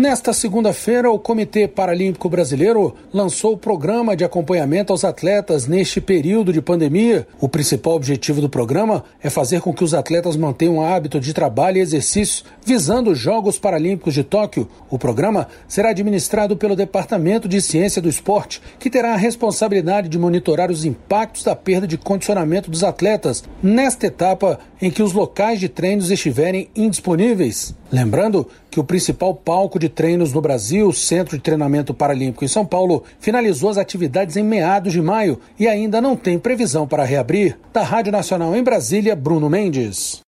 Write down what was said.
Nesta segunda-feira, o Comitê Paralímpico Brasileiro lançou o programa de acompanhamento aos atletas neste período de pandemia. O principal objetivo do programa é fazer com que os atletas mantenham um hábito de trabalho e exercício, visando os Jogos Paralímpicos de Tóquio. O programa será administrado pelo Departamento de Ciência do Esporte, que terá a responsabilidade de monitorar os impactos da perda de condicionamento dos atletas nesta etapa em que os locais de treinos estiverem indisponíveis. Lembrando que o principal palco de treinos no Brasil, o Centro de Treinamento Paralímpico em São Paulo, finalizou as atividades em meados de maio e ainda não tem previsão para reabrir. Da Rádio Nacional em Brasília, Bruno Mendes.